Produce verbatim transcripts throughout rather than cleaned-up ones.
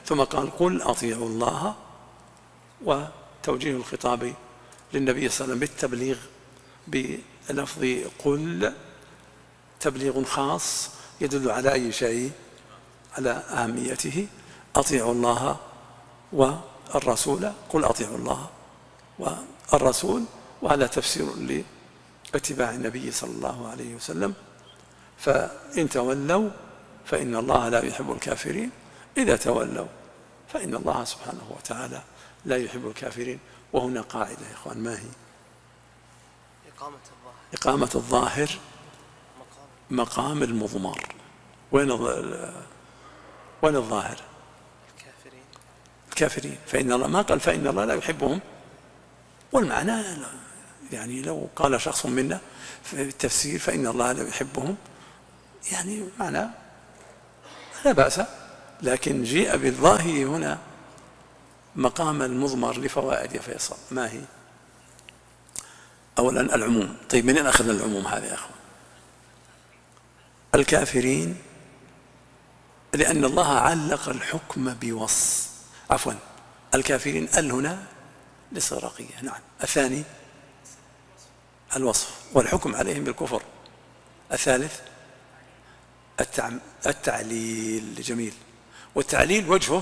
ثم قال قل أطيعوا الله، وتوجيه الخطاب للنبي صلى الله عليه وسلم بالتبليغ بلفظ قل تبليغ خاص يدل على أي شيء؟ على أهميته. أطيعوا الله والرسول، قل أطيعوا الله والرسول، وهذا تفسير لاتباع النبي صلى الله عليه وسلم. فإن تولوا فإن الله لا يحب الكافرين، إذا تولوا فإن الله سبحانه وتعالى لا يحب الكافرين. وهنا قاعدة يا إخوان، ما هي؟ إقامة الظاهر. إقامة الظاهر مقام المضمار. وين وين الظاهر؟ الكافرين. الكافرين. فإن الله ما قال فإن الله لا يحبهم، والمعنى يعني لو قال شخص منا في التفسير فإن الله لا يحبهم، يعني معنى لا بأس، لكن جيء بالظاهر هنا مقام المضمر لفوائد يا فيصل. ما هي؟ أولا العموم. طيب منين أخذنا العموم هذا يا أخوان؟ الكافرين، لأن الله علق الحكم بوصف، عفوا الكافرين ال هنا للصراقية. نعم. الثاني الوصف والحكم عليهم بالكفر. الثالث التعليل. جميل. والتعليل وجهه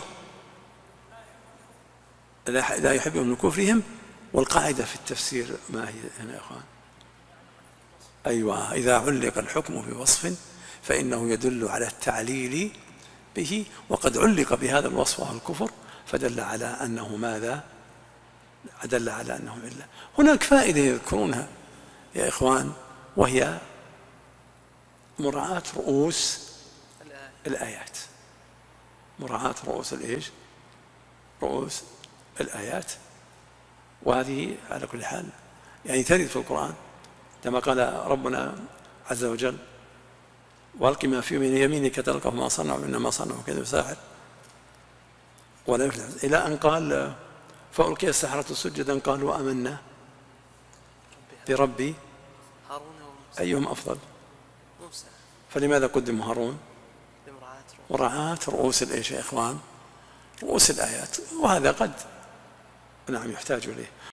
لا يحبهم من كفرهم. والقاعدة في التفسير ما هي هنا يا أخوان؟ أيوة، إذا علق الحكم بوصف فإنه يدل على التعليل به، وقد علق بهذا الوصف وهو الكفر، فدل على أنه ماذا؟ دل على أنه علة. هناك فائدة يذكرونها يا إخوان، وهي مراعاة رؤوس الآيات. مراعاة رؤوس الإيش؟ رؤوس الآيات. وهذه على كل حال يعني ترد في القرآن، كما قال ربنا عز وجل والق ما في يمينك تلقف ما صنعوا إنما صنعوا كذب ساحر ولا يفلح، إلى أن قال فألقي السحرة سجدا قالوا آمنا بربي أيهم أفضل. فلماذا قدم هارون؟ مراعاة رؤوس الإيش يا إخوان؟ رؤوس الآيات. وهذا قد نعم يحتاج إليه.